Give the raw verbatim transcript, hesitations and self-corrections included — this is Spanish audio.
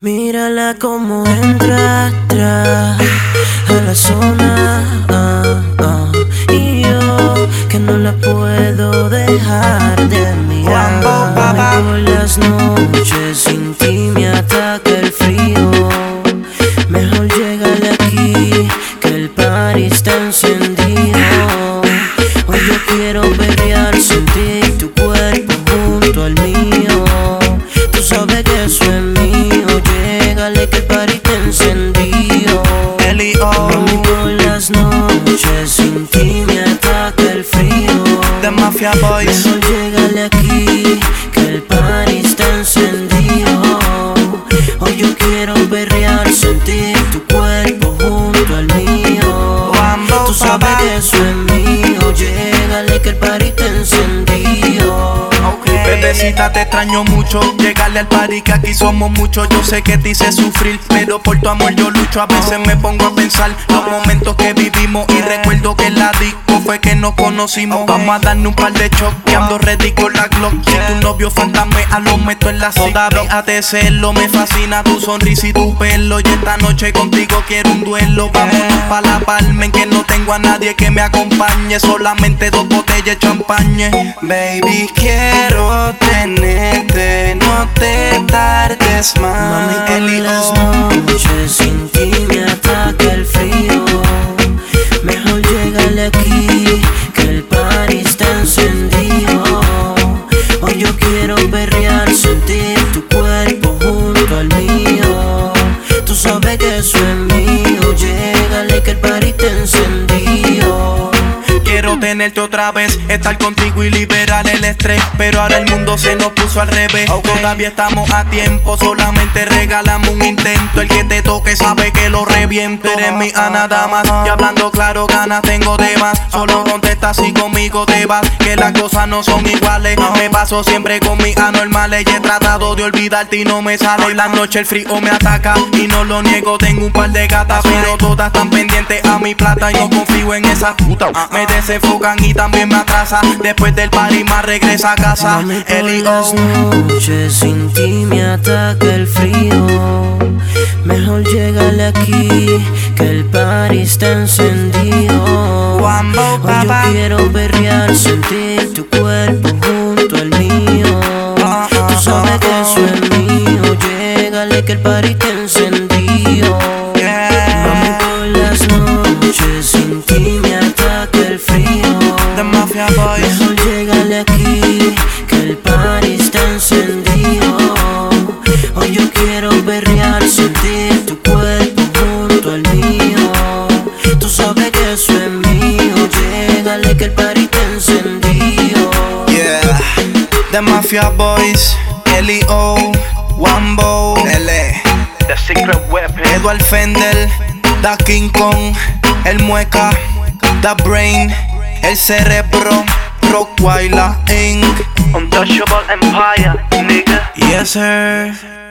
Mírala como entra, tra, a la zona, ah, ah, y yo que no la puedo dejar de mirar. Por las noches sin ti me ataca el frío. Mejor llégale aquí, que el party está encendido. Hoy yo quiero perrear, sentir tu cuerpo junto al mío. Tú sabes que eso es mío. Llégale que el party está encendido. Eli O. Mami, por las noches sin ti me ataca el frío. The Mafia Boys. Mejor llégale aquí, que el party está encendido. Hoy yo quiero perrear, sentir tu cuerpo junto al mío. Wambo, Tú sabes papá. que eso es mío. Llégale que el party está encendido. Bebecita, te extraño mucho. Llegarle al party que aquí somos muchos. Yo sé que te hice sufrir, pero por tu amor yo lucho. A veces me pongo a pensar los momentos que vivimos y recuerdo que en la disco fue que nos conocimos. Vamos a darle un par de shots, que ando ready con la Glock. Si tu novio fantasmea, lo meto en la cita. Todavía te celo, me fascina tu sonrisa y tu pelo. Y esta noche contigo quiero un duelo. Vámonos pa' la palma en que no tengo a nadie que me acompañe. Solamente dos botellas de champaña. Baby, quiero tenerte, no te tardes más. Mami, por Eli las O. noches sin ti me ataca el frío. Mejor llégale aquí, que el party está encendido. Hoy yo quiero perrear, sentir tu cuerpo junto al mío. Tú sabes que eso es mío. Llégale que el party está encendido. Quiero tenerte otra vez, estar contigo y liberar el estrés. Pero ahora el mundo se nos puso al revés. Todavía estamos a tiempo, solamente regalamos un intento. El que te toque sabe que lo reviento. Eres mi a nada más, y hablando claro, ganas tengo de más. Solo contesta si conmigo te vas, que las cosas no son iguales. Me paso siempre con mis anormales y he tratado de olvidarte y no me sale. En la noche el frío me ataca y no lo niego. Tengo un par de gatas, pero todas están pendientes a mi plata y no confío en esas putas. Me desenfocan y también me atrasa. Después del party más regresa a casa. Mami, por Eli las O. noches sin ti me ataca el frío. Mejor llégale aquí, que el party está encendido. Wambo, Hoy yo papá. quiero perrear, sentir tu cuerpo junto al mío. Tú sabes que eso es mío. Llégale que el party está encendido. Mami, por las noches sin ti me ataca el frío. The Mafia Boys. Mejor llégale aquí, que el party está encendido. Hoy yo quiero perrear, sentir tu cuerpo junto al mío. Tú sabes que eso es mío. Llégale que el party está encendido. Yeah, The Mafia Boys, Eli O, Wambo, L, The Secret Weapon. Edward Fender, Da King Kong, El Mueca, Da Brain, El Cerebro, Rockweiler Incorporated. Untouchable Empire, nigga. Yes sir.